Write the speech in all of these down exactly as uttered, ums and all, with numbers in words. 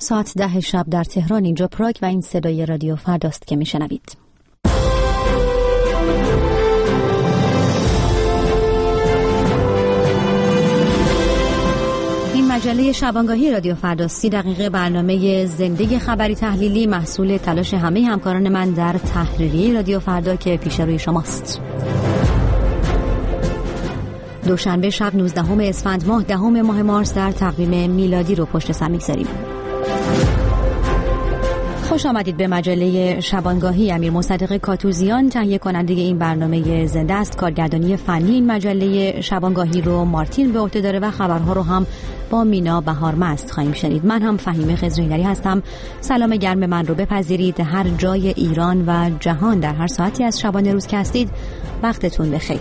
ساعت ده شب در تهران، اینجا پراگ و این صدای رادیو فرداست که میشنوید. این مجله شبانگاهی رادیو فردا سی دقیقه برنامه زنده خبری تحلیلی محصول تلاش همه همکاران من در تحریریه رادیو فردا که پیش روی شماست. دوشنبه شب نوزدهم اسفند ماه دهم ماه مارس در تقویم میلادی رو پشت سر می‌گذاریم. خوش آمدید به مجله شبانگاهی. امیر مصدق کاتوزیان تهیه کننده این برنامه زنده است. کارگردانی فنی این مجله شبانگاهی رو مارتین به عهده داره و خبرها رو هم با مینا بهارمست خواهیم شنید. من هم فهیمه خضرینری هستم. سلام گرم من رو بپذیرید. هر جای ایران و جهان در هر ساعتی از شبانه روز که هستید وقتتون بخیر.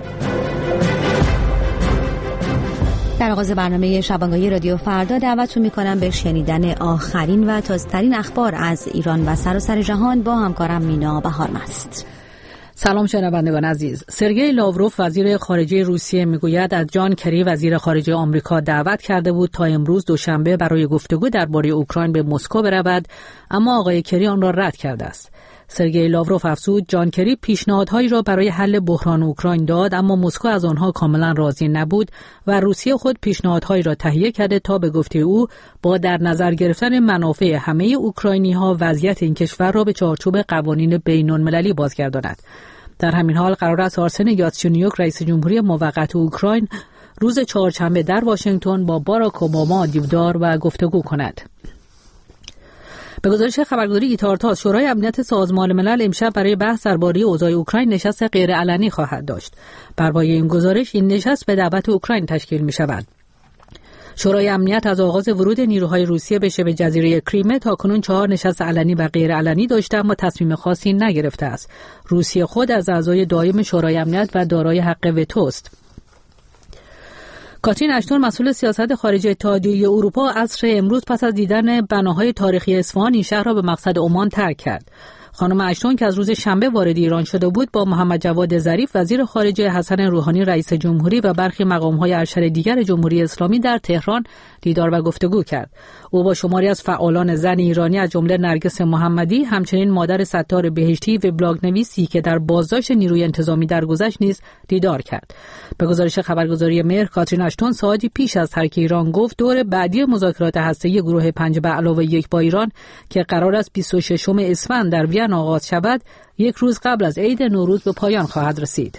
در آغاز برنامه شبانگاهی رادیو فردا دعوتتون میکنم به شنیدن آخرین و تازه‌ترین اخبار از ایران و سراسر جهان با همکارم مینا بهارمست. سلام شنوندگان عزیز. سرگئی لاوروف وزیر خارجه روسیه میگوید از جان کری وزیر خارجه آمریکا دعوت کرده بود تا امروز دوشنبه برای گفتگو درباره اوکراین به مسکو برود، اما آقای کری آن را رد کرده است. سرگئی لاوروف افزود جان کری پیشنهادهایی را برای حل بحران اوکراین داد، اما مسکو از آنها کاملا راضی نبود و روسیه خود پیشنهادهایی را تهیه کرده تا به گفته او با در نظر گرفتن منافع همه اوکراینی‌ها وضعیت این کشور را به چارچوب قوانین بین‌المللی بازگرداند. در همین حال قرار است آرسن یاتسینیوک رئیس جمهوری موقت اوکراین روز چهارشنبه در واشنگتن با باراک اوباما دیدار و گفتگو کند. به گزارش خبرگزاری ایتارتاس، شورای امنیت سازمان ملل امشب برای بحث درباره اوضاع اوکراین نشست غیرعلنی خواهد داشت. بر پایه این گزارش این نشست به دعوت اوکراین تشکیل می شود. شورای امنیت از آغاز ورود نیروهای روسیه به شبه جزیره کریمه تاکنون چهار نشست علنی و غیرعلنی داشته، اما تصمیم خاصی نگرفته است. روسیه خود از اعضای دائم شورای امنیت و دارای حق وتوست. کاترین اشتون مسئول سیاست خارجی اتحادیه اروپا عصر امروز پس از دیدن بناهای تاریخی اصفهان این شهر را به مقصد عمان ترک کرد. خانم اشتون که از روز شنبه وارد ایران شده بود با محمد جواد ظریف وزیر خارجه، حسن روحانی رئیس جمهوری و برخی مقام‌های ارشد دیگر جمهوری اسلامی در تهران دیدار و گفتگو کرد. او با شماری از فعالان زن ایرانی از جمله نرگس محمدی، همچنین مادر ستار بهشتی و بلاگ‌نویسی که در بازداشت نیروی انتظامی درگذشت نیز دیدار کرد. به گزارش خبرگزاری مهر، کاترین اشتون ساعتی پیش از ترک ایران گفت دور بعدی مذاکرات هسته‌ای گروه پنج به علاوه یک با ایران که قرار است بیست و ششم اسفند در وین آغاز شود، یک روز قبل از عید نوروز به پایان خواهد رسید.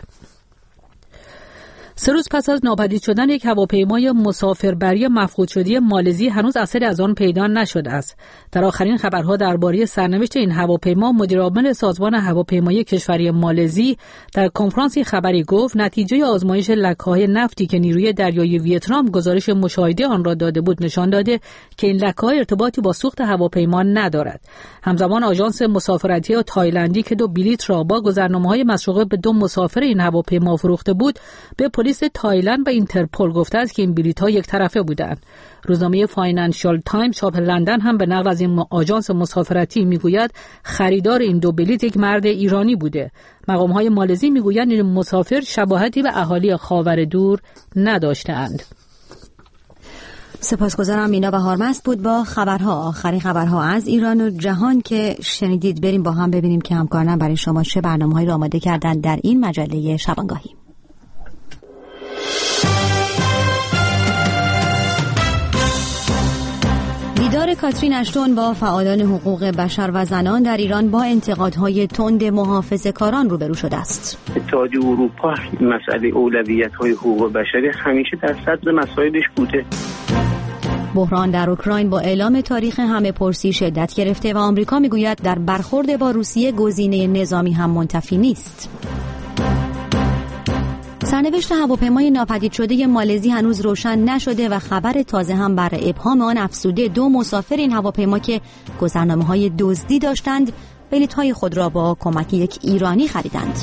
سه روز پس از ناپدید شدن یک هواپیمای مسافربری مفقود شده مالزی هنوز اثری از آن پیدا نشده است. در آخرین خبرها درباره سرنوشت این هواپیما، مدیرعامل سازمان هواپیمایی کشوری مالزی در کنفرانسی خبری گفت نتیجه آزمایش لکه‌های نفتی که نیروی دریایی ویتنام گزارش مشاهده آن را داده بود نشان داده که این لکه‌ها ارتباطی با سوخت هواپیما ندارد. همزمان آژانس مسافرتی تایلندی که دو بلیط را با گذرنامه‌های مسروقه به دو مسافر این هواپیما فروخته بود، به پلیس تایلند و اینترپل گفته است که این بلیط‌ها یک طرفه بودند. روزنامه فاینانشال تایمز چاپ لندن هم به نقل از این آژانس مسافرتی میگوید خریدار این دو بلیط یک مرد ایرانی بوده. مقام‌های مالزی میگویند این مسافر شباهتی به اهالی خاور دور نداشتند. سپاسگزارم. مینا بهارمست بود با خبرها، آخرین خبرها از ایران و جهان که شنیدید. بریم با هم ببینیم که همکاران برای شما چه برنامه‌هایی را آماده کردند در این مجله شبانگاهی. دیدار کاترین اشتون با فعالان حقوق بشر و زنان در ایران با انتقادهای تند محافظه‌کاران روبرو شده است. اتحادیه اروپا مسئله اولویت‌های حقوق بشری همیشه در صدر مسائلش بوده. بحران در اوکراین با اعلام تاریخ همه پرسی شدت گرفته و آمریکا میگوید در برخورد با روسیه گزینه نظامی هم منتفی نیست. سرنوشت هواپیمای ناپدید شده مالزی هنوز روشن نشده و خبر تازه هم بر ابهام آن افزوده. دو مسافر این هواپیما که گذرنامه‌های دزدی داشتند، بلیط‌های خود را با کمک یک ایرانی خریدند.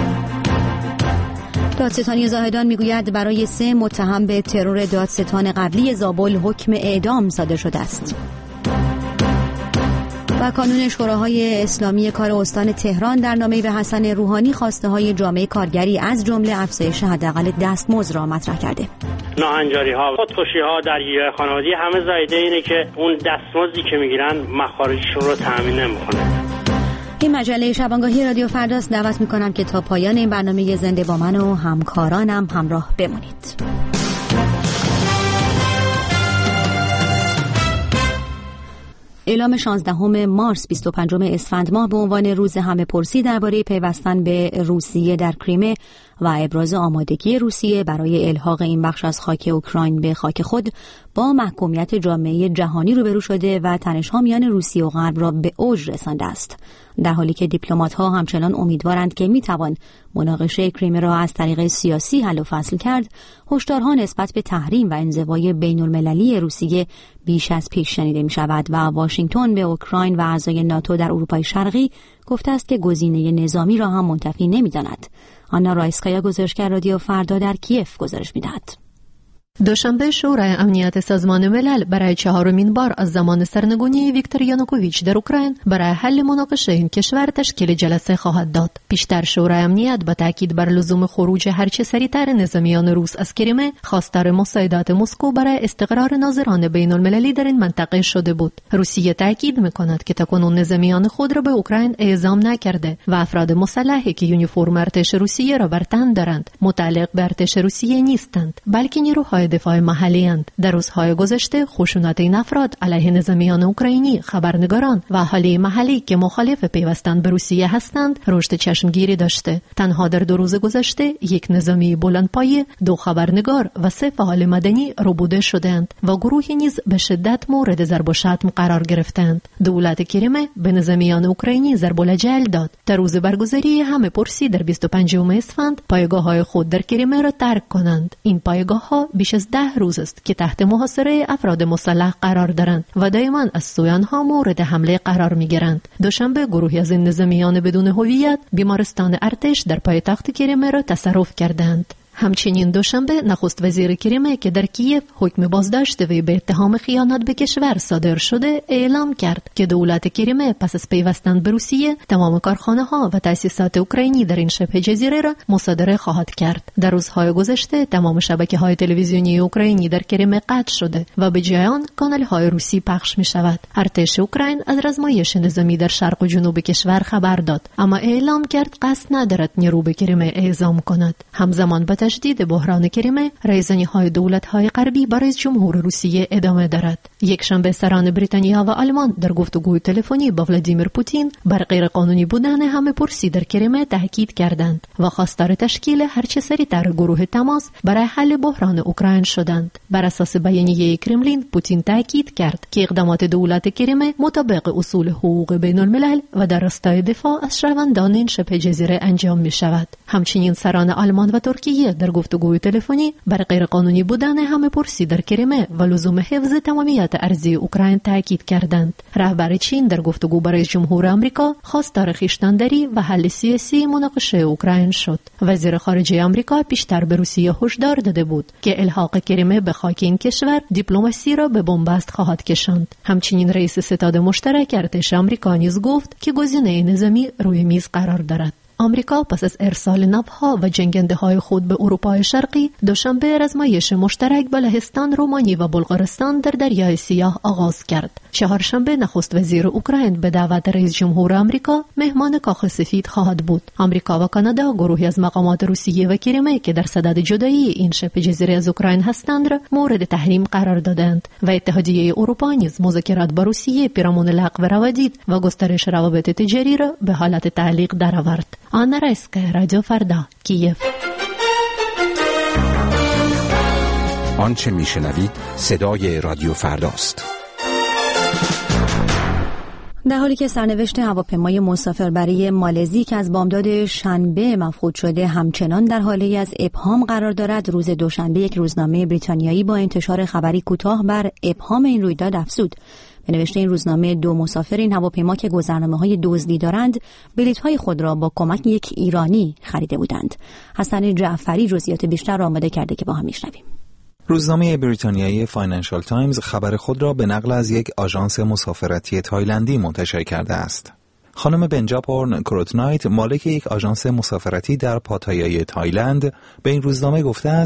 دادستانی زاهدان میگوید برای سه متهم به ترور دادستان قبلی زابل حکم اعدام صادر شده است. و کانون شوراهای اسلامی کار استان تهران در نامه‌ای به حسن روحانی خواسته‌های جامعه کارگری از جمله افزایش حداقل دستمزد را مطرح کرده. ناهنجاری ها، خودکشی ها، درگیری خانوادگی، همه زایده اینه که اون دستمزدی که میگیرن مخارجشون رو تامین نمیکنه. این مجله شبانگاهی رادیو فرداست. دعوت میکنم که تا پایان این برنامه زنده با من و همکارانم همراه بمونید. اعلام شانزدهم مارس بیست و پنجم اسفند ماه به عنوان روز همه‌پرسی درباره پیوستن به روسیه در کریمه و ابراز آمادگی روسیه برای الحاق این بخش از خاک اوکراین به خاک خود با محکومیت جامعه جهانی روبرو شده و تنش‌ها میان روسیه و غرب را به اوج رسانده است، در حالی که دیپلمات‌ها همچنان امیدوارند که میتوان مناقشه کریمه را از طریق سیاسی حل و فصل کرد. هشدارها نسبت به تحریم و انزوای بین‌المللی روسیه بیش از پیش شنیده می‌شود و واشنگتن به اوکراین و اعضای ناتو در اروپای شرقی گفته است که گزینه نظامی را هم منتفی نمی‌داند. آنا رایسکایا، گزارشگر رادیو فردا در کیف، گزارش می‌دهد. دوشنبه شورای امنیت سازمان ملل برای چهارمین بار از زمان سرنگونی ویکتور یانوکوویچ در اوکراین برای حل مناقشه این کشور تشکیل جلسه خواهد داد. پیشتر شورای امنیت با تاکید بر لزوم خروج هرچه سریعتر نظامیان روس از کریمه خواستار مساعدت مسکو برای استقرار ناظران بین المللی در این منطقه شده بود. روسیه تاکید می‌کند که تاکنون نظامیان خود را به اوکراین اعزام نکرده و افراد مسلحی که یونیفرم ارتش روسیه را بر تن دارند متعلق به ارتش روسیه نیستند، بلکه نیروهای دفاع محلی اند. در روزهای گذشته خشونت این افراد علیه نظامیان اوکراینی، خبرنگاران و اهالی محلی که مخالف پیوستن به روسیه هستند رشد چشمگیری داشته. تنها در دو روز گذشته یک نظامی بلندپایه، دو خبرنگار و سه فعال مدنی ربوده شدند و گروهی نیز به شدت مورد ضرب و شتم قرار گرفتند. دولت کریمه به نظامیان اوکراینی ضرب الجل داد. در روز برگزاری همه پرسی در بیست و پنجم اسفند پایگاه‌های خود در کریمه را ترک کنند. این پایگاه‌ها بیش از ده روز است که تحت محاصره افراد مسلح قرار دارند و دائما از سوی آنها مورد حمله قرار می‌گیرند. دوشنبه گروهی از این نظامیان بدون هویت بیمارستان ارتش در پایتخت کریمه را تصرف کردند. همچنین دوشنبه نخست وزیر کریمه که در کیف حکم بازداشت وی به اتهام خیانت به کشور صادر شده اعلام کرد که دولت کریمه پس از پیوستن به روسیه تمام کارخانه‌ها و تأسیسات اوکراینی در این شبه جزیره را مصادره خواهد کرد. در روزهای گذشته تمام شبکه‌های تلویزیونی اوکراینی در کریمه قطع شده و به جای آن کانال‌های روسی پخش می‌شود. ارتش اوکراین از رزمایش نظامی در شرق و جنوب کشور خبر داد، اما اعلام کرد قصد ندارد نیرو به کریمه اعزام کند. همزمان با تشدید بحران کریمه، رایزنی‌های دولت‌های غربی با رئیس جمهور روسیه ادامه دارد. یک شنبه سران بریتانیا و آلمان در گفتگوی تلفنی با ولادیمیر پوتین بر غیر قانونی بودن همه پرسی در کریمه تاکید کردند و خواستار تشکیل هرچه سریعتر گروه تماس برای حل بحران اوکراین شدند. بر اساس بیانیه کرملین، پوتین تاکید کرد که اقدامات دولت کریمه مطابق اصول حقوق بین الملل و در راستای دفاع از شهروندان این شبه جزیره انجام می شود. همچنین سران آلمان و ترکیه در گفتگوی تلفنی بر غیر قانونی بودن همه پرسی در کریمه و لزوم حفظ تمامیت ارضی اوکراین تاکید کردند. رهبر چین در گفتگو با رئیس جمهور آمریکا خواستار خویشتن‌داری و حل سیاسی مناقشه اوکراین شد. وزیر خارجه آمریکا پیشتر به روسیه هشدار داده بود که الحاق کریمه به خاک این کشور دیپلماسی را به بنبست خواهد کشاند. همچنین رئیس ستاد مشترک ارتش آمریکا نیز گفت که گزینه نظامی روی میز قرار دارد. آمریکا پس از ارسال ناوها و جنگنده‌های خود به اروپای شرقی دوشنبه آزمایش مشترک با لهستان، رومانی و بلغارستان در دریای سیاه آغاز کرد. چهارشنبه نخست وزیر اوکراین به دعوت رئیس جمهور آمریکا مهمان کاخ سفید خواهد بود. آمریکا و کانادا گروهی از مقامات روسیه و کریمه که در صدد جدایی این شبه جزیره از اوکراین هستند را مورد تحریم قرار دادند و اتحادیه اروپا نیز مذاکرات با روسیه پیرامون لغو روابط و گسترش روابط تجاری را به حالت تعلیق درآورد. آنا رایسکایا، رادیو فردا، کیف. آنچه میشنوید صدای رادیو فرداست. در حالی که سرنوشت هواپیمای مسافربری مالزی که از بامداد شنبه مفقود شده همچنان در حاله از ابهام قرار دارد، روز دوشنبه یک روزنامه بریتانیایی با انتشار خبری کوتاه بر ابهام این رویداد افزود. به نوشته این روزنامه، دو مسافر این هواپیما که گذرنامه‌های دزدی دارند، بلیط‌های خود را با کمک یک ایرانی خریده بودند. حسن جعفری جزئیات بیشتر را آماده کرده که با هم میشنویم. روزنامه بریتانیایی فاینانشال تایمز خبر خود را به نقل از یک آژانس مسافرتی تایلندی منتشر کرده است. خانم بنجاپورن کروتنایت، مالک یک آژانس مسافرتی در پاتایای تایلند، به این روزنامه گفته است: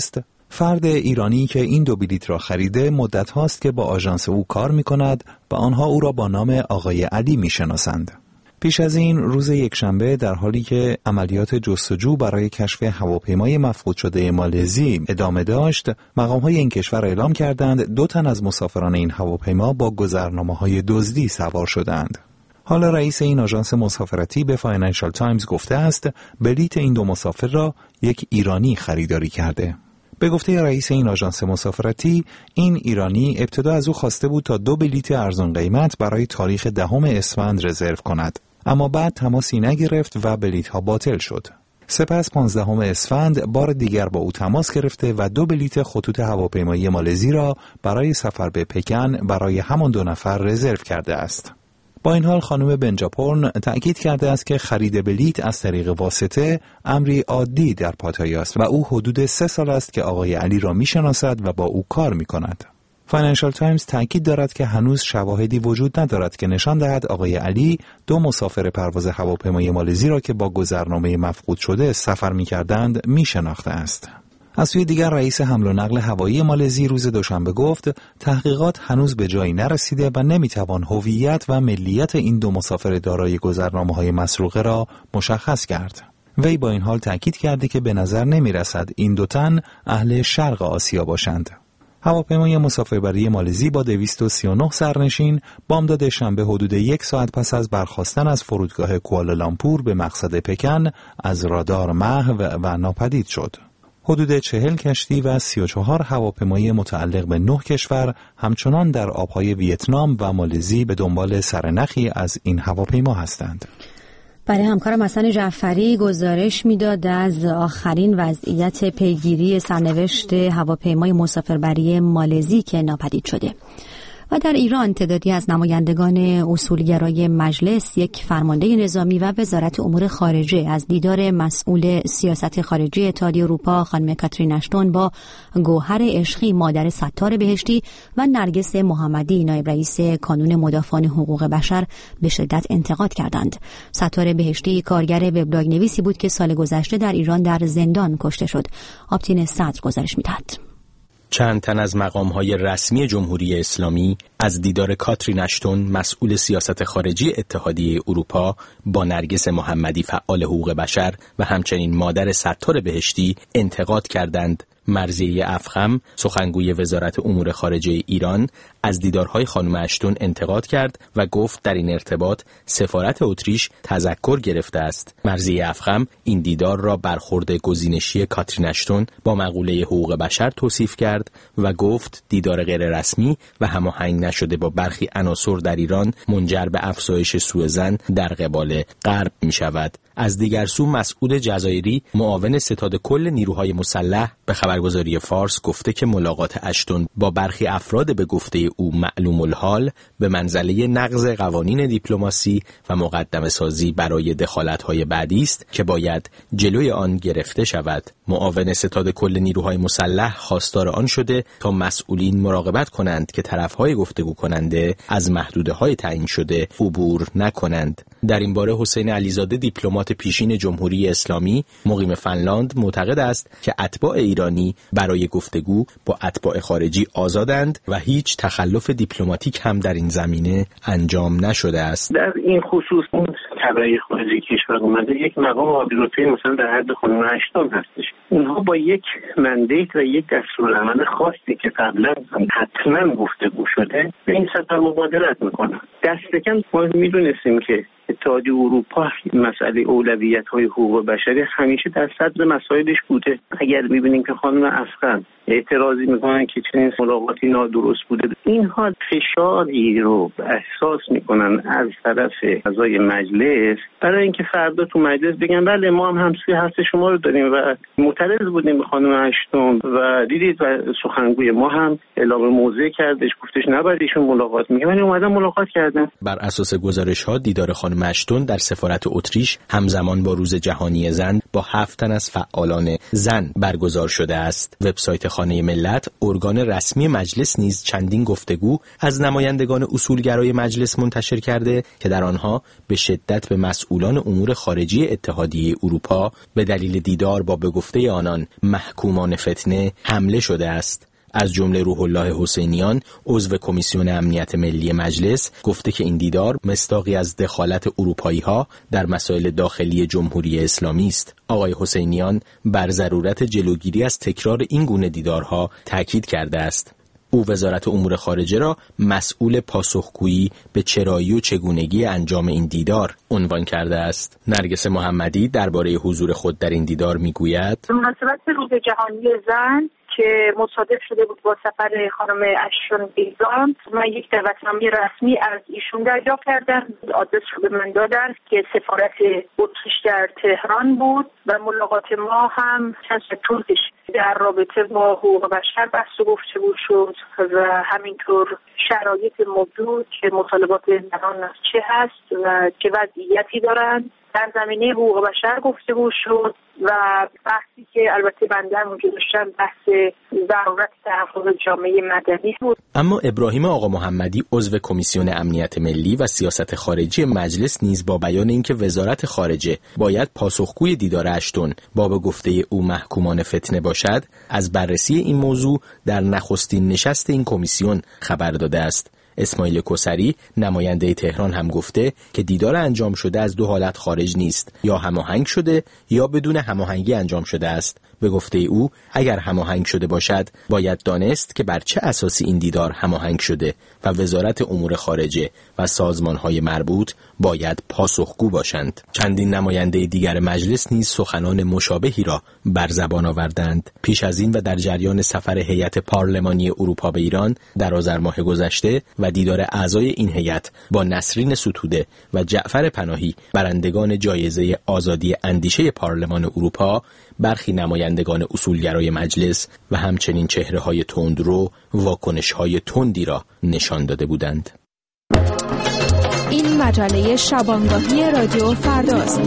فرد ایرانی که این دو بلیت را خریده مدت هاست که با آژانس او کار می کند و آنها او را با نام آقای علی می شناسند. پیش از این روز یکشنبه در حالی که عملیات جستجو برای کشف هواپیمای مفقود شده مالزی ادامه داشت، مقام‌های این کشور اعلام کردند دو تن از مسافران این هواپیما با گذرنامه‌های دزدی سوار شدند. حالا رئیس این آژانس مسافرتی به فاینانشال تایمز گفته است بلیت این دو مسافر را یک ایرانی خریداری کرده. به گفته رئیس این آژانس مسافرتی، این ایرانی ابتدا از او خواسته بود تا دو بلیت ارزان قیمت برای تاریخ دهم اسفند رزرو کند، اما بعد تماسی نگرفت و بلیت ها باطل شد. سپس پانزدهم اسفند بار دیگر با او تماس گرفته و دو بلیت خطوط هواپیمایی مالزی را برای سفر به پکن برای همان دو نفر رزرو کرده است. با این حال خانم بنجاپورن تأکید کرده است که خرید بلیت از طریق واسطه امری عادی در پاتایا است و او حدود سه سال است که آقای علی را میشناسد و با او کار میکند. فاینانشال تایمز تأکید دارد که هنوز شواهدی وجود ندارد که نشان دهد آقای علی دو مسافر پرواز هواپیمای مالزی را که با گذرنامه مفقود شده سفر میکردند میشناخته است. از سوی دیگر رئیس حمل و نقل هوایی مالزی روز دوشنبه گفت تحقیقات هنوز به جایی نرسیده و نمیتوان هویت و ملیت این دو مسافر دارای گذرنامه‌های مسروقه را مشخص کرد. وی با این حال تأکید کرده که به نظر نمیرسد این دو تن اهل شرق آسیا باشند. هواپیمای مسافربری مالزی با دویست و سی و نه سرنشین بامداد شنبه حدود یک ساعت پس از برخاستن از فرودگاه کوالالامپور به مقصد پکن از رادار محو و ناپدید شد. حدود چهل کشتی و سی و چهار هواپیمای متعلق به نه کشور همچنان در آبهای ویتنام و مالزی به دنبال سرنخی از این هواپیما هستند. برای همکارم حسن جعفری گزارش میداد از آخرین وضعیت پیگیری سرنوشت هواپیمای مسافربری مالزی که ناپدید شده. و در ایران تعدادی از نمایندگان اصولگرای مجلس، یک فرمانده نظامی و وزارت امور خارجه از دیدار مسئول سیاست خارجی اتحادیه اروپا خانم کاترین اشتون با گوهر عشقی مادر ستار بهشتی و نرگس محمدی نایب رئیس کانون مدافعان حقوق بشر به شدت انتقاد کردند. ستار بهشتی کارگر وبلاگ نویسی بود که سال گذشته در ایران در زندان کشته شد. آبتین صدر گزارش می‌دهد. چند تن از مقام‌های رسمی جمهوری اسلامی از دیدار کاترین اشتون مسئول سیاست خارجی اتحادیه اروپا با نرگس محمدی فعال حقوق بشر و همچنین مادر ستار بهشتی انتقاد کردند. مرضیه افخم سخنگوی وزارت امور خارجه ایران از دیدارهای خانم اشتون انتقاد کرد و گفت در این ارتباط سفارت اتریش تذکر گرفته است. مرضیه افخم این دیدار را برخورد گزینشی کاترین اشتون با مقوله حقوق بشر توصیف کرد و گفت دیدار غیر رسمی و هماهنگ نشده با برخی عناصر در ایران منجر به افزایش سوء ظن در قبال غرب می شود. از دیگر سو مسعود جزایری معاون ستاد کل نیروهای مسلح به خبرگزاری فارس گفته که ملاقات اشتون با برخی افراد به گفته او معلوم الحال به منزله نقض قوانین دیپلماسی و مقدمه سازی برای دخالت‌های بعدی است که باید جلوی آن گرفته شود. معاون ستاد کل نیروهای مسلح خواستار آن شده تا مسئولین مراقبت کنند که طرف‌های گفتگو کننده از محدوده‌های تعیین شده عبور نکنند. در این باره حسین علیزاده دیپلمات پیشین جمهوری اسلامی مقیم فنلاند معتقد است که اتباع ایرانی برای گفتگو با اتباع خارجی آزادند و هیچ تخلف دیپلماتیک هم در این زمینه انجام نشده است. در این خصوص اون خبری خارجی کشور اومده یک مقام عالی‌رتبه مثلا در حد خانم اشتون هستش. اونها با یک مندیت و یک دستورالعمل خاصی که قبلا حتما گفتگو شده به این سطح مبادرت میکنن. دست کم ما میدونستیم که اتحادیه اروپا مسئله اولویت‌های حقوق بشری همیشه در صدر مسائلش بوده. اگر می‌بینیم که خانم افغان اعتراضی می‌کنن که چنین ملاقاتی نادرست بوده، اینها فشاری رو احساس می‌کنن از طرف اعضای مجلس برای اینکه فردا تو مجلس بگن بله ما هم همسوی حرف شما رو داریم و معترض بودیم به خانم اشتون و دیدید و سخنگوی ما هم اعلام موضع کردش، گفتش نباید ایشون ملاقات می‌کنن، اومدن ملاقات کردن. بر اساس گزارش‌ها دیدار خانم خانم اشتون در سفارت اتریش همزمان با روز جهانی زن با هفت تن از فعالان زن برگزار شده است. وبسایت خانه ملت، ارگان رسمی مجلس، نیز چندین گفتگو از نمایندگان اصولگرای مجلس منتشر کرده که در آنها به شدت به مسئولان امور خارجی اتحادیه اروپا به دلیل دیدار با به گفته آنان محکومان فتنه حمله شده است. از جمله روح الله حسینیان، عضو کمیسیون امنیت ملی مجلس، گفته که این دیدار مصداقی از دخالت اروپایی‌ها در مسائل داخلی جمهوری اسلامی است. آقای حسینیان بر ضرورت جلوگیری از تکرار این گونه دیدارها تاکید کرده است. او وزارت امور خارجه را مسئول پاسخگویی به چرایی و چگونگی انجام این دیدار عنوان کرده است. نرگس محمدی درباره حضور خود در این دیدار میگوید: به مناسبت روز جهانی زن که مصادف شده بود با سفر خانم اشتون بیزانس، من یک دعوتنامه رسمی از ایشون دریافت کردم. آدرس رو به من دادن که سفارت اتریش در تهران بود و ملاقات ما هم چند ساعت طول کشید. در رابطه با حقوق بشر بحث و گفتگو شد و همینطور شرایط موجود که مطالبات زنان چه هست و چه وضعیتی دارند. در زمینه حقوق بشر گفتگو شد و بحثی که البته بنده هم اونجا داشتم بحث ضرورت تحفظ جامعه مدنی بود. اما ابراهیم آقا محمدی، عضو کمیسیون امنیت ملی و سیاست خارجی مجلس، نیز با بیان اینکه وزارت خارجه باید پاسخگوی دیدار اشتون با به گفته او محکومان فتنه باشد، از بررسی این موضوع در نخستین نشست این کمیسیون خبر داده است. اسماعیل کسری، نماینده تهران، هم گفته که دیدار انجام شده از دو حالت خارج نیست، یا هماهنگ شده یا بدون هماهنگی انجام شده است. به گفته او اگر هماهنگ شده باشد باید دانست که بر چه اساسی این دیدار هماهنگ شده و وزارت امور خارجه و سازمان‌های مربوط باید پاسخگو باشند. چندین نماینده دیگر مجلس نیز سخنان مشابهی را بر زبان آوردند. پیش از این و در جریان سفر هیئت پارلمانی اروپا به ایران در آذر ماه گذشته و دیدار اعضای این هیئت با نسرین ستوده و جعفر پناهی، برندگان جایزه آزادی اندیشه پارلمان اروپا، برخی نمایندگان اصولگرای مجلس و همچنین چهره‌های تندرو واکنش‌های تندی را نشان داده بودند. این مجله شبانگاهی رادیو فرداست.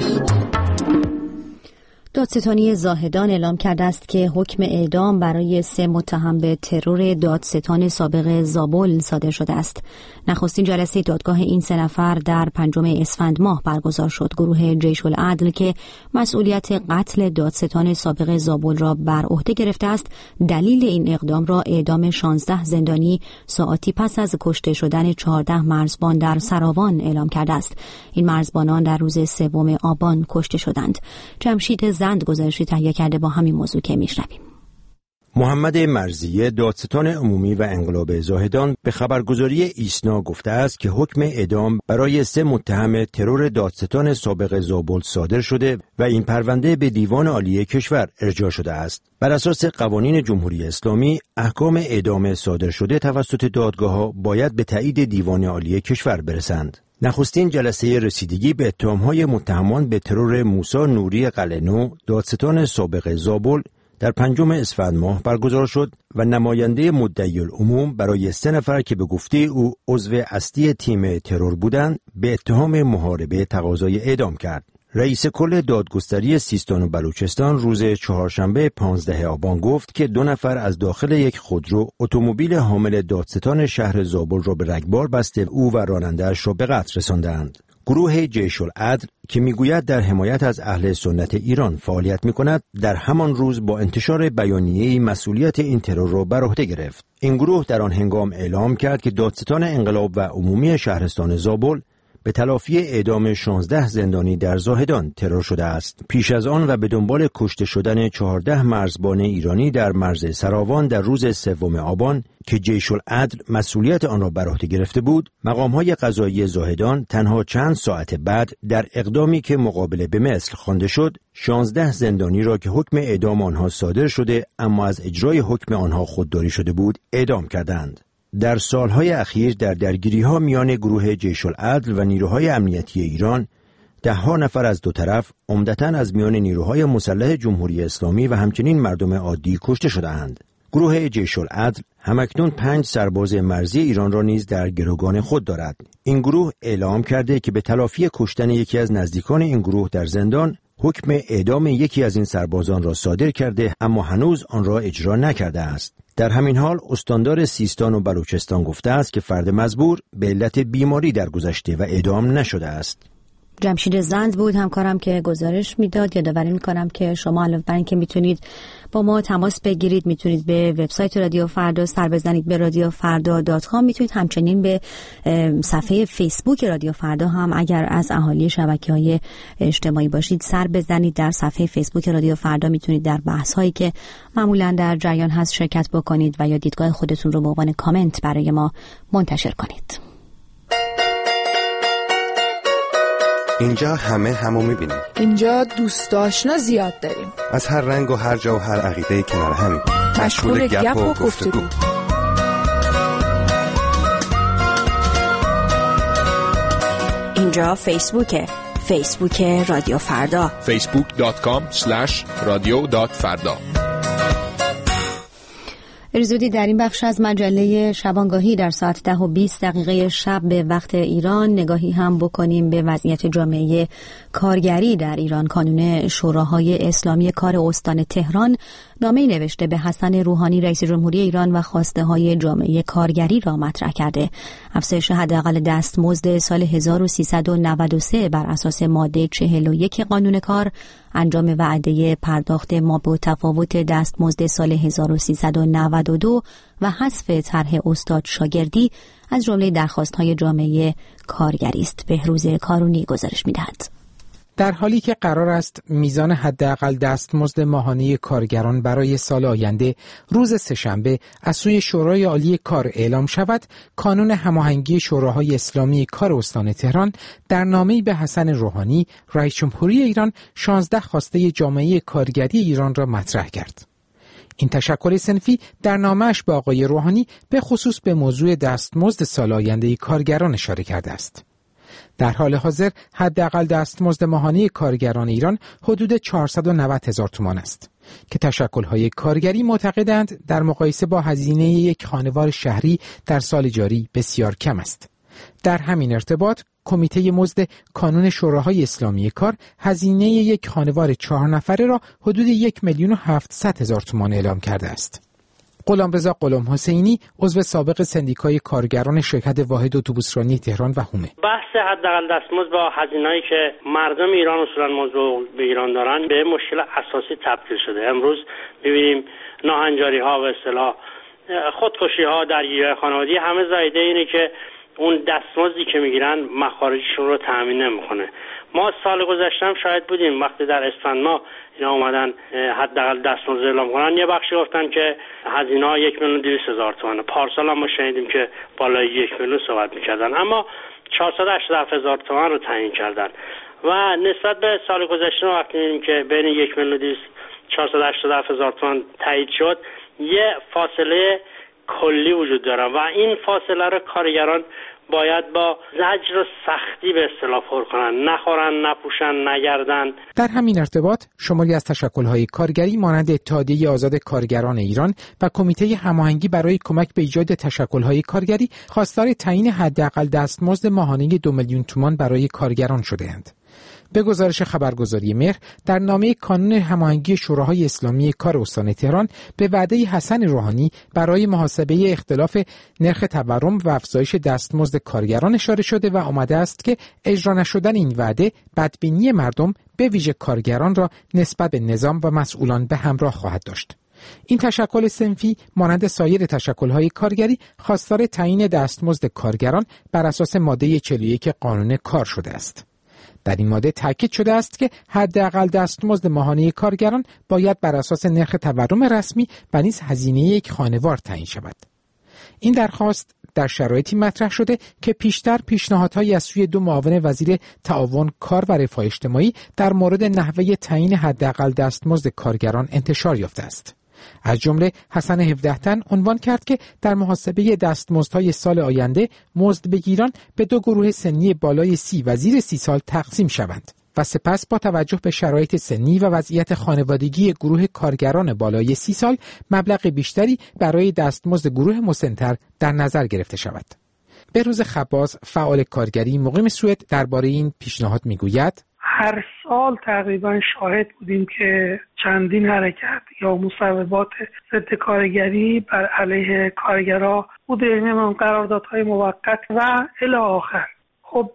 دادستانی زاهدان اعلام کرده است که حکم اعدام برای سه متهم به ترور دادستان سابق زابل صادر شده است. نخستین جلسه دادگاه این سه نفر در پنجم اسفند ماه برگزار شد. گروه جیش العدل که مسئولیت قتل دادستان سابق زابل را بر عهده گرفته است، دلیل این اقدام را اعدام شانزده زندانی ساعتی پس از کشته شدن چهارده مرزبان در سراوان اعلام کرده است. این مرزبانان در روز سوم آبان کشته شدند. جمشید زند گزارشی تهیه کرده، با همین موضوع که میشنویم. محمد مرزیه، دادستان عمومی و انقلاب زاهدان، به خبرگزاری ایسنا گفته است که حکم اعدام برای سه متهم ترور دادستان سابق زابل صادر شده و این پرونده به دیوان عالی کشور ارجاع شده است. بر اساس قوانین جمهوری اسلامی، احکام اعدام صادر شده توسط دادگاه‌ها باید به تایید دیوان عالی کشور برسند. نخستین جلسه رسیدگی به اتهام‌های متهمان به ترور موسی نوری قلعه‌نو، دادستان سابق زابل، در پنجم اسفند ماه برگزار شد و نماینده مدعی العموم برای سه نفر که به گفته او عضو اصلی تیم ترور بودند به اتهام محاربه تقاضای اعدام کرد. رئیس کل دادگستری سیستان و بلوچستان روز چهارشنبه پانزده آبان گفت که دو نفر از داخل یک خودرو اتومبیل حامل دادستان شهر زابل را به رگبار بسته او و راننده‌اش را به قتل رساندند. گروه جیش العدل که میگوید در حمایت از اهل سنت ایران فعالیت میکند، در همان روز با انتشار بیانیه‌ای مسئولیت این ترور را بر عهده گرفت. این گروه در آن هنگام اعلام کرد که دادستان انقلاب و عمومی شهرستان زابل به تلافی اعدام شانزده زندانی در زاهدان ترور شده است. پیش از آن و به دنبال کشته شدن چهارده مرزبان ایرانی در مرز سراوان در روز سوم آبان که جیش العدل مسئولیت آن را بر عهده گرفته بود، مقام‌های قضایی زاهدان تنها چند ساعت بعد در اقدامی که مقابله به مثل خوانده شد، شانزده زندانی را که حکم اعدام آنها صادر شده اما از اجرای حکم آنها خودداری شده بود، اعدام کردند. در سالهای اخیر در درگیری‌ها میان گروه جیش العدل و نیروهای امنیتی ایران، ده‌ها نفر از دو طرف، عمدتاً از میان نیروهای مسلح جمهوری اسلامی و همچنین مردم عادی کشته شده‌اند. گروه جیش العدل همکنون پنج سرباز مرزی ایران را نیز در گروگان خود دارد. این گروه اعلام کرده که به تلافی کشتن یکی از نزدیکان این گروه در زندان حکم اعدام یکی از این سربازان را صادر کرده، اما هنوز آن را اجرا نکرده است. در همین حال استاندار سیستان و بلوچستان گفته است که فرد مزبور به علت بیماری درگذشته و اعدام نشده است. جمشید زند بود همکارم که گزارش میداد. یادآوری میکنم که شما علاوه بر اینکه میتونید با ما تماس بگیرید، میتونید به وبسایت رادیو فردا سر بزنید، به رادیو فردا دات کام، میتونید همچنین به صفحه فیسبوک رادیو فردا هم اگر از اهالی شبکه‌های اجتماعی باشید سر بزنید. در صفحه فیسبوک رادیو فردا میتونید در بحث هایی که معمولا در جریان هست شرکت بکنید و یا دیدگاه خودتون رو به عنوان کامنت برای ما منتشر کنید. اینجا همه همو میبینیم. اینجا دوست آشنا زیاد داریم. از هر رنگ و هر جا و هر عقیده کنار همیم. مشغول گپ و گفتگو. اینجا فیسبوکه. فیسبوک رادیو فردا. فیسبوک دات کام اسلش رادیو دات فردا. زودی در این بخش از مجله شبانگاهی در ساعت ده و بیست دقیقه شب به وقت ایران نگاهی هم بکنیم به وضعیت جامعه کارگری در ایران. کانون شوراهای اسلامی کار استان تهران نامه‌ای نوشته به حسن روحانی رئیس جمهوری ایران و خواسته های جامعه کارگری را مطرح کرده. افزایش حداقل دستمزد سال هزار و سیصد و نود و سه بر اساس ماده چهل و یک قانون کار، انجام وعده پرداخت مابع‌التفاوت دستمزد سال هزار و سیصد و نود و دو و حذف طرح استاد شاگردی از جمله درخواست‌های جامعه کارگری است. بهروز کارونی گزارش می‌دهد. در حالی که قرار است میزان حداقل دستمزد ماهانه کارگران برای سال آینده روز سه‌شنبه از سوی شورای عالی کار اعلام شود، کانون هماهنگی شوراهای اسلامی کار استان تهران در نامه‌ای به حسن روحانی رئیس جمهوری ایران شانزده خواسته جامعه کارگری ایران را مطرح کرد. این تشکل صنفی در نامه‌اش به آقای روحانی به خصوص به موضوع دستمزد سال آینده کارگران اشاره کرده است. در حال حاضر حداقل دستمزد ماهانه کارگران ایران حدود چهارصد و نود هزار تومان است که تشکل‌های کارگری معتقدند در مقایسه با هزینه یک خانوار شهری در سال جاری بسیار کم است. در همین ارتباط کمیته مزد کانون شوراهای اسلامی کار هزینه یک خانوار چهار نفره را حدود یک میلیون و هفتصد هزار تومان اعلام کرده است. غلامرضا غلام حسینی عضو سابق سندیکای کارگران شرکت واحد اتوبوسرانی تهران و هومه: بحث حداقل دستمزد با هزینه‌ای که مردم ایران اصولا موضوع به ایران دارن به مشکل اساسی تبدیل شده. امروز می‌بینیم ناهنجاری‌ها و اصطلاح خودکشی‌ها در گیاه خانوادگی همه زایده اینه که اون دستمزدی که میگیرن مخارجشون رو تامین نمیکنه. ما سال گذشته هم شاهد بودیم وقتی در اسفند ما اینا اومدن حداقل دستمزد اعلام کنن، یه بخشی گفتن که هزینه ها یک میلیون دویست هزار تومانه. پارسال هم ما شنیدیم که بالای یک میلیون صحبت میکردن، اما چهارصد و هشتاد و هفت هزار تومان رو تعیین کردن و نسبت به سال گذشته وقتی میبینیم که بین یک میلیون دویست چهارصد و هشتاد و هفت هزار تومان تایید شد، یه فاصله کلی وجود داره و این فاصله رو کارگران باید با زجر و سختی به اصطلاح پر کنن، نخورن، نپوشن، نگردن. در همین ارتباط شماری از تشکل‌های کارگری مانند اتحادیه آزاد کارگران ایران و کمیته هماهنگی برای کمک به ایجاد تشکل‌های کارگری خواستار تعیین حداقل دستمزد ماهانه دو میلیون تومان برای کارگران شده‌اند. به گزارش خبرگزاری مهر، در نامه کانون هماهنگی شوراهای اسلامی کار استان تهران به وعده حسن روحانی برای محاسبه اختلاف نرخ تورم و افزایش دستمزد کارگران اشاره شده و آمده است که اجرا نشدن این وعده بدبینی مردم به ویژه کارگران را نسبت به نظام و مسئولان به همراه خواهد داشت. این تشکل صنفی مانند سایر تشکل‌های کارگری خواستار تعیین دستمزد کارگران بر اساس ماده چهل و یک قانون کار شده است. در این ماده تاکید شده است که حداقل دستمزد ماهانه کارگران باید بر اساس نرخ تورم رسمی و نیز هزینه یک خانوار تعیین شود. این درخواست در شرایطی مطرح شده که پیشتر پیشنهادهایی از سوی دو معاون وزیر تعاون کار و رفاه اجتماعی در مورد نحوه تعیین حداقل دستمزد کارگران انتشار یافته است. از جمله حسن هفده تن عنوان کرد که در محاسبه دستمزدهای سال آینده مزد بگیران به دو گروه سنی بالای سی و زیر سی سال تقسیم شوند. و سپس با توجه به شرایط سنی و وضعیت خانوادگی گروه کارگران بالای سی سال مبلغ بیشتری برای دستمزد گروه مسن‌تر در نظر گرفته شود. بهروز خباز، فعال کارگری مقیم سوئد، درباره این پیشنهاد میگوید: هر سال تقریبا شاهد بودیم که چندین حرکت یا مصوبات ضد کارگری بر علیه کارگرها بوده، نمیدونم قراردادهای موقت و الی آخر. خب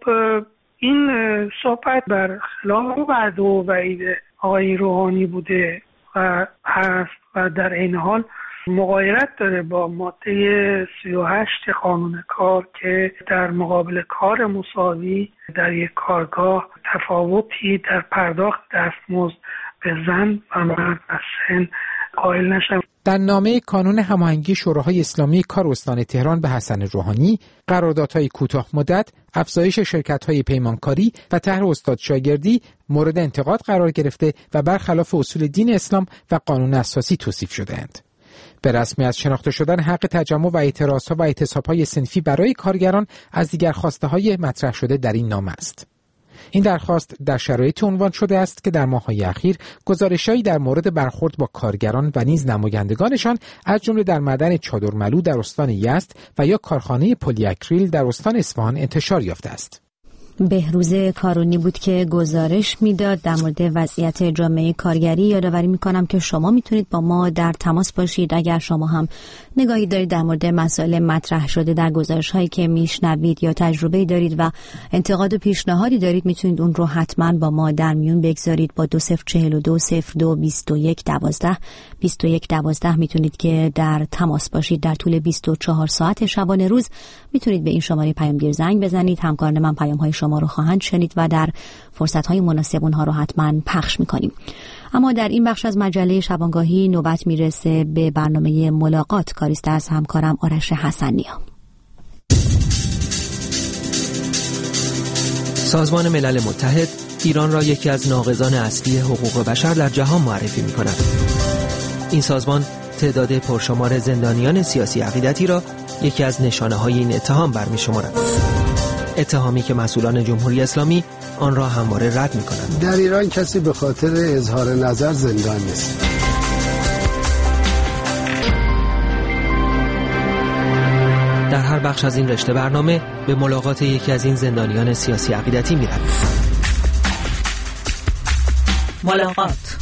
این صحبت بر خلاف وعد و وعید آقای روحانی بوده و هست و در این حال مغایرت داره با ماده سی و هشت قانون کار که در مقابل کار مساوی در یک کارگاه تفاوتی در پرداخت دستمزد به زن و مرد و سن قائل نشن. در نامه کانون هماهنگی شوراهای اسلامی کار استان تهران به حسن روحانی، قراردادهای کوتاه مدت، افزایش شرکت‌های پیمانکاری و طرح استاد شاگردی مورد انتقاد قرار گرفته و برخلاف اصول دین اسلام و قانون اساسی توصیف شده‌اند. به رسمیت شناخته شدن حق تجمع و اعتراضها و اعتصاب‌های صنفی برای کارگران از دیگر خواسته‌های مطرح شده در این نامه است. این درخواست در شرایط عنوان شده است که در ماه‌های اخیر گزارش‌هایی در مورد برخورد با کارگران و نیز نمایندگانشان از جمله در معدن چادرملو در استان یزد و یا کارخانه پلی‌اکریل در استان اصفهان انتشار یافته است. بهروز کارونی بود که گزارش میداد در مورد وضعیت جامعه کارگری. یادآوری میکنم که شما میتونید با ما در تماس باشید اگر شما هم نگاهی دارید در مورد مسائل مطرح شده در گزارش هایی که میشنوید یا تجربه دارید و انتقاد و پیشنهادی دارید، میتونید اون رو حتما با ما در میون بگذارید. با دو صفر چهل و دو صفر دو بیست و یک دوازده بیست و یک دوازده میتونید که در تماس باشید. در طول بیست و چهار ساعت شبانه روز میتونید به این شماره پیامگیر زنگ بزنید. همکاران من پیام های شما رو خواهند شنید و در فرصت‌های مناسب اونها رو حتما پخش می‌کنیم. اما در این بخش از مجله شبانگاهی نوبت میرسه به برنامه ملاقات. کاریست از همکارم آرش حسنیا. سازمان ملل متحد ایران را یکی از ناقضان اصلی حقوق بشر در جهان معرفی می‌کند. این سازمان تعداد پرشمار زندانیان سیاسی عقیدتی را یکی از نشانه‌های این اتهام برمی‌شمارد. اتهامی که مسئولان جمهوری اسلامی آن را همواره رد می‌کنند. در ایران کسی به خاطر اظهار نظر زندان نیست. در هر بخش از این رشته برنامه به ملاقات یکی از این زندانیان سیاسی عقیدتی می‌رویم. ملاقات.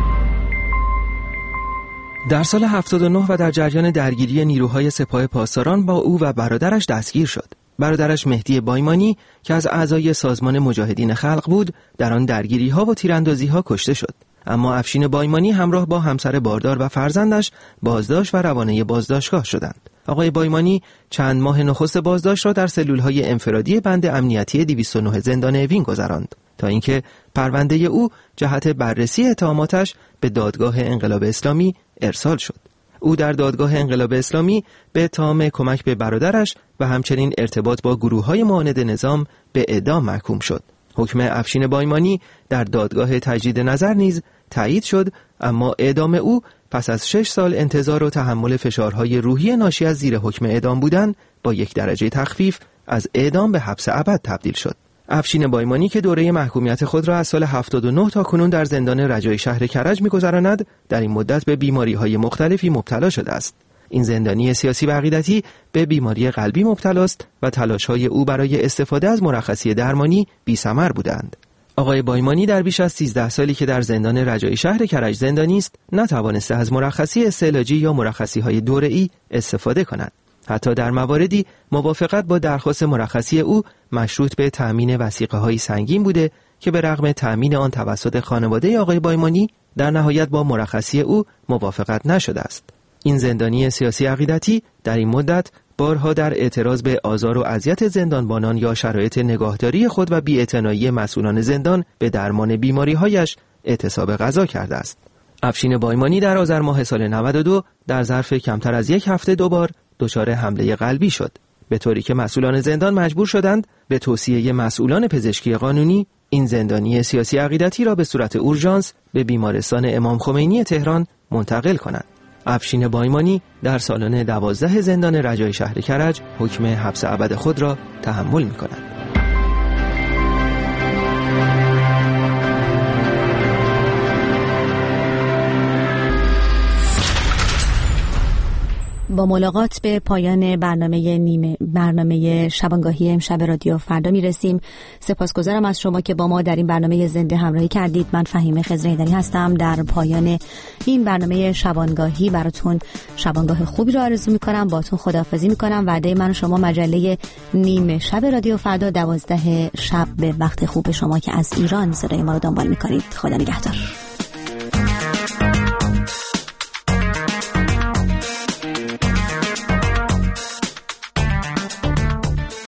در سال هفتاد و نه و در جریان درگیری نیروهای سپاه پاسداران با او و برادرش دستگیر شد. برادرش مهدی بایمانی که از اعضای سازمان مجاهدین خلق بود در آن درگیری‌ها و تیراندازی‌ها کشته شد. اما افشین بایمانی همراه با همسر باردار و فرزندش بازداشت و روانه بازداشتگاه شدند. آقای بایمانی چند ماه نخست بازداشت را در سلول‌های انفرادی بند امنیتی دویست و نه زندان اوین گذراند تا اینکه پرونده او جهت بررسی اتهاماتش به دادگاه انقلاب اسلامی ارسال شد. او در دادگاه انقلاب اسلامی به اتهام کمک به برادرش و همچنین ارتباط با گروه‌های معاند نظام به اعدام محکوم شد. حکم افشین بایمانی در دادگاه تجدید نظر نیز تایید شد، اما اعدام او پس از شش سال انتظار و تحمل فشارهای روحی ناشی از زیر حکم اعدام بودن با یک درجه تخفیف از اعدام به حبس ابد تبدیل شد. افشین بایمانی که دوره محکومیت خود را از سال هفتاد و نه تا کنون در زندان رجای شهر کرج می‌گذراند، در این مدت به بیماری‌های مختلفی مبتلا شده است. این زندانی سیاسی و عقیدتی به بیماری قلبی مبتلا است و تلاش‌های او برای استفاده از مرخصی درمانی بی‌ثمر بودند. آقای بایمانی در بیش از سیزده سالی که در زندان رجای شهر کرج زندانی است، نتوانسته از مرخصی استعلاجی یا مرخصی‌های دوره‌ای استفاده کند. حتی در مواردی موافقت با درخواست مرخصی او مشروط به تأمین وثیقه‌های سنگین بوده که به رغم تأمین آن توسط خانواده آقای بایمانی در نهایت با مرخصی او موافقت نشده است. این زندانی سیاسی عقیدتی در این مدت بارها در اعتراض به آزار و اذیت زندانبانان یا شرایط نگاهداری خود و بی‌اعتنایی مسئولان زندان به درمان بیماری‌هایش اعتصاب غذا کرده است. افشین بایمانی در آذر ماه سال نود و دو در ظرف کمتر از یک هفته دوبار دچار حمله قلبی شد، به طوری که مسئولان زندان مجبور شدند به توصیه مسئولان پزشکی قانونی این زندانی سیاسی عقیدتی را به صورت اورژانس به بیمارستان امام خمینی تهران منتقل کنند. افشین بایمانی در سالن دوازده زندان رجای شهر کرج حکم حبس ابد خود را تحمل می‌کند. با ملاقات به پایان برنامه نیمه برنامه شبانگاهی امشب رادیو فردا میرسیم. سپاسگزارم از شما که با ما در این برنامه زنده همراهی کردید. من فهیمه خضرایدری هستم. در پایان این برنامه شبانگاهی براتون شبانگاه خوبی رو آرزو میکنم. باهاتون خداحافظی میکنم. وعده من و شما مجله نیمه شب رادیو فردا دوازده شب به وقت خوب شما که از ایران صدای ما رو دنبال میکنید. خدا نگهدار.